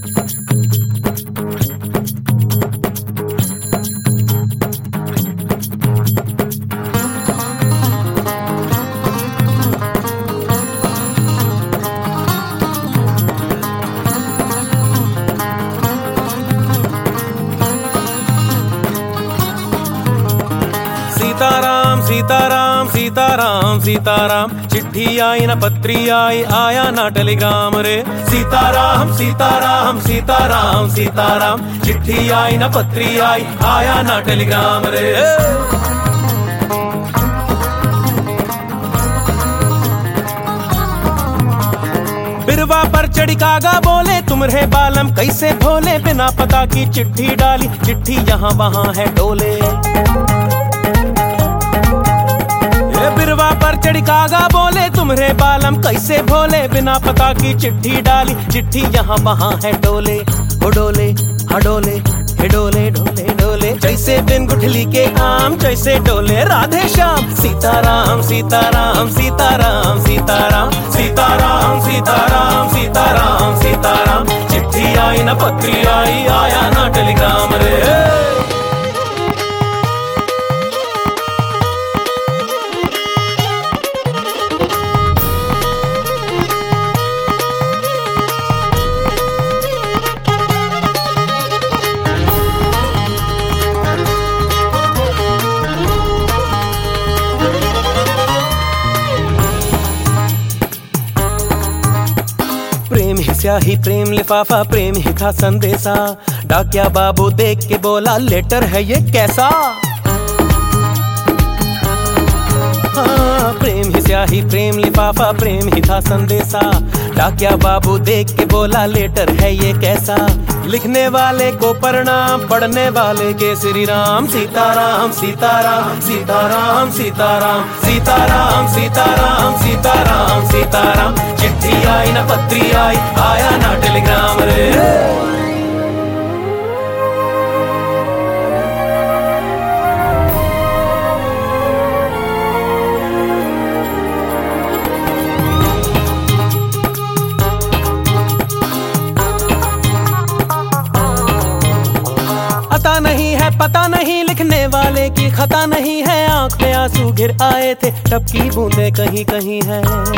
सीताराम सीताराम सीताराम सीताराम, चिट्ठी आई न पत्री आई, आया ना टेलीग्राम रे। सीताराम सीताराम सीताराम सीताराम, चिट्ठी आई न पत्री आई, आया ना टेलीग्राम रे। बिरवा पर चढ़ी कागा बोले, तुम रहे बालम कैसे भोले, बिना पता की चिट्ठी डाली, चिट्ठी यहाँ वहाँ है डोले। बिरवा पर चढ़ी कागा बोले, तुम रे बालम कैसे भोले, बिना पता की चिट्ठी डाली, चिट्ठी यहाँ वहाँ है डोले। ओ डोले हाँ डोले, हे डोले डोले डोले, जैसे बिन गुठली के आम, जैसे डोले राधे श्याम। सीताराम सीताराम सीताराम सीताराम, सीताराम सीताराम सीताराम सीताराम, चिट्ठी आई ना पत्री आई, आया ना टेलीग्राम रे। प्रेम ही स्याही प्रेम लिफाफा, प्रेम ही था संदेशा, डाकिया बाबू देख के बोला, लेटर है ये कैसा। हाँ, प्रेम ही स्याही प्रेम लिफाफा, प्रेम ही था संदेशा, डाकिया बाबू देख के बोला, लेटर है ये कैसा। लिखने वाले को प्रणाम, पढ़ने वाले के श्री राम। सीताराम सीताराम सीताराम सीताराम, सीताराम सीताराम सीताराम सीताराम, चिट्ठी आई ना पत्री आई, आया ना टेलीग्राम रे। पता नहीं है पता नहीं, लिखने वाले की खता नहीं है, आंख में आंसू गिर आए थे, टपकी बूंदे कहीं कहीं है।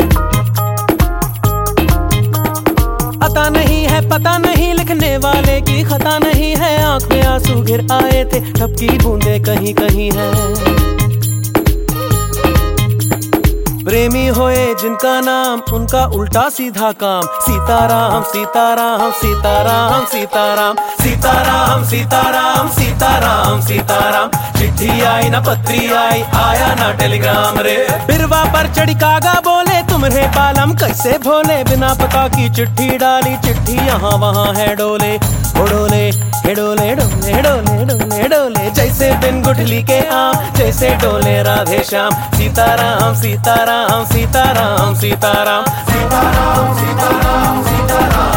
पता नहीं है पता नहीं, लिखने वाले की खता नहीं है, आंख में आंसू गिर आए थे, टपकी बूंदे कहीं कहीं है। प्रेमी होए जिनका नाम, उनका उल्टा सीधा काम। सीताराम सीताराम सीताराम सीताराम, सीताराम सीताराम सीताराम सीताराम, चिट्ठी आई ना पत्री आई, आया ना टेलीग्राम रे। बिरवा पर चढ़ी कागा बोले, तुम रे बालम कैसे भोले, बिना पता की चिट्ठी डाली, चिट्ठी यहाँ वहाँ है डोले। ओ डोले हे डोले डोले डोले डोले डोले, जैसे बिन गुठली के आम, जैसे डोले राधे श्याम। सीताराम सीताराम सीताराम सीताराम, सीताराम सीताराम सीताराम।